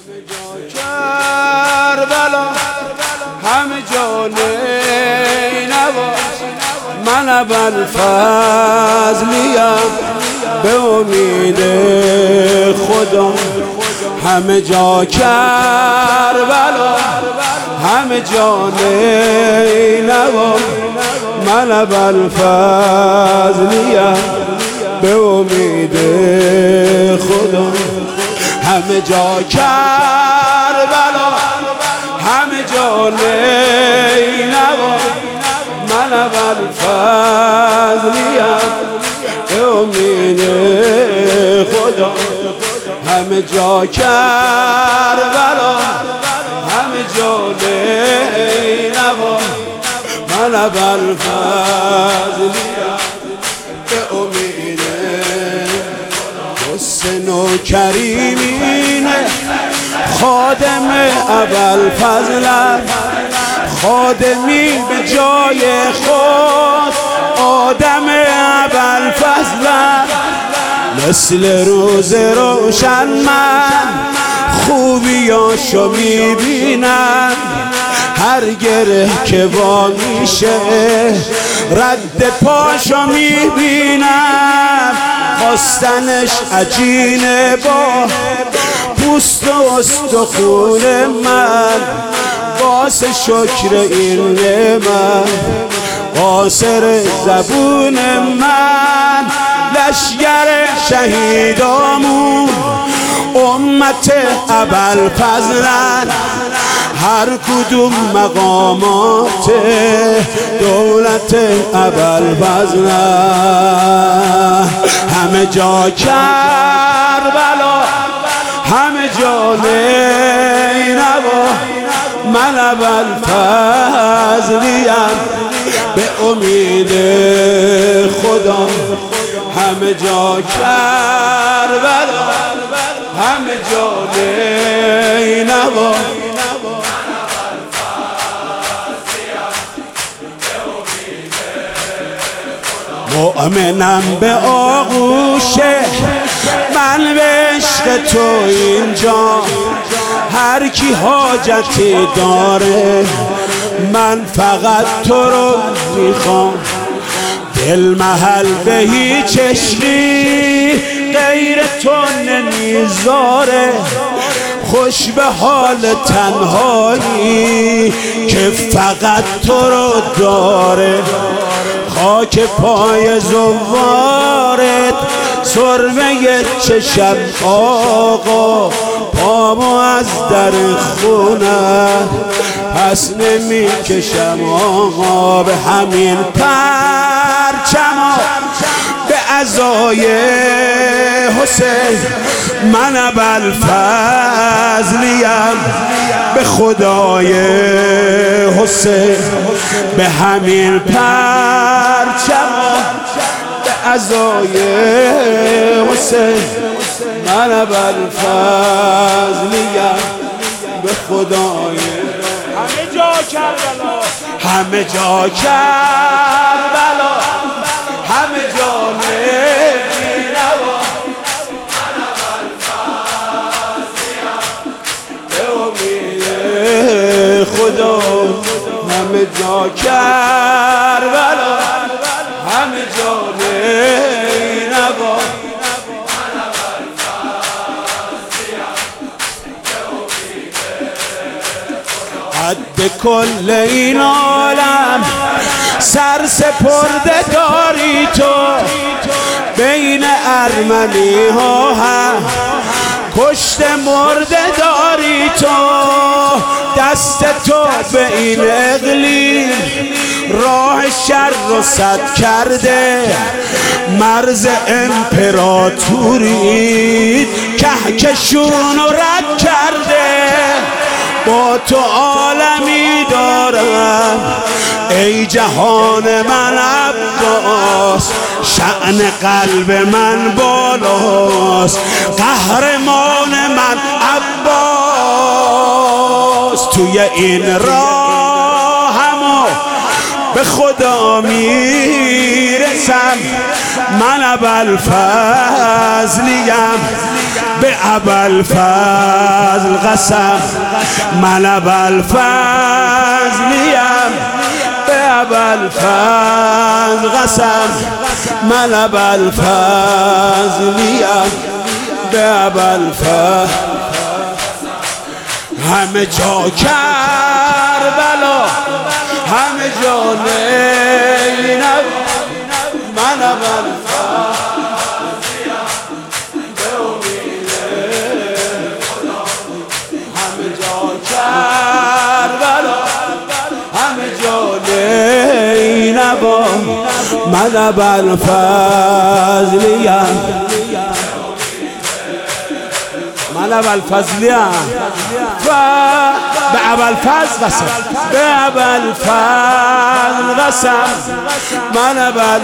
کربلا همه جا نینوا، من ابوالفضلیم به امید خدا. همه جا کربلا همه جا نینوا، من ابوالفضلیم به امید خدا. همه جا کربلا همه جا نینوا، من ابوالفضلیم به امید خدا. همه جا کربلا همه جا نینوا، من ابوالفضلیم به امید حسن و کریمینه خادم ابوالفضلم، خادمی به جای خود آدم ابوالفضلم. مثل روز روشن من خوبیاشو میبینم، هر گره که وا میشه رد پاشو میبینم. خواستنش عجینه با پوست و استخون من، واسه شکر این نعمت قاصر زبون من. لشگر شهیدامون امت ابوالفضلن، هر کدوم مقامات دولت ابوالفضلن. همه جا کربلا همه جا نینوا، من ابوالفضلیم به امید خدا. همه جا کربلا همه جا نینوا، مؤمنم به آغوش من به عشق تو اینجا. هر کی حاجتی داره من فقط تو رو میخوام. دل محل به هیچ عشقی غیر تو نمیذاره، خوش به حال تنهایی که فقط تو رو داره. خاک پای زوارت سرمه چشم آقا، پامو از در خونه پس نمی کشم آقا. به همین پرچما به عزای حسین من ابوالفضلیم به خدای حسین. به همین پرچما به عزای حسین من ابوالفضلیم به خدای. همه جا کربلا همه جا کربلا همه جا نینوا، من ابوالفضلیم به امید خدا. همه جا کربلا همه جا نینوا، من ابوالفضلیم به امید خدا. حد کل این عالم سر سپرده داری تو، بین ارمنی ها هم کشت مرده داری تو. دست تو به این اقلیم راه شر رو سد کرده، مرز امپراتوری کهکشون رو رد کرده. با تو عالمی دارم ای جهان من عباس، شأن قلب من بالاست، قهرمان من عباس. توی این راهمو به خدا میرسم، من ابوالفضلیم به ابوالفضل قسم من ابوالفضلیم به ابوالفضل قسم من ابوالفضلیم به ابوالفضل همه جا کربلا همه جا زینب من ابوالفضلیم به امید خدا همه جا کربلا همه جا زینب من ابوالفضلیم من ابوالفضلیم به ابوالفضل قسم به ابوالفضل قسم من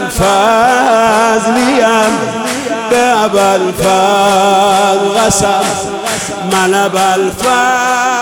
ابوالفضلیم به ابوالفضل قسم من ابوالفضل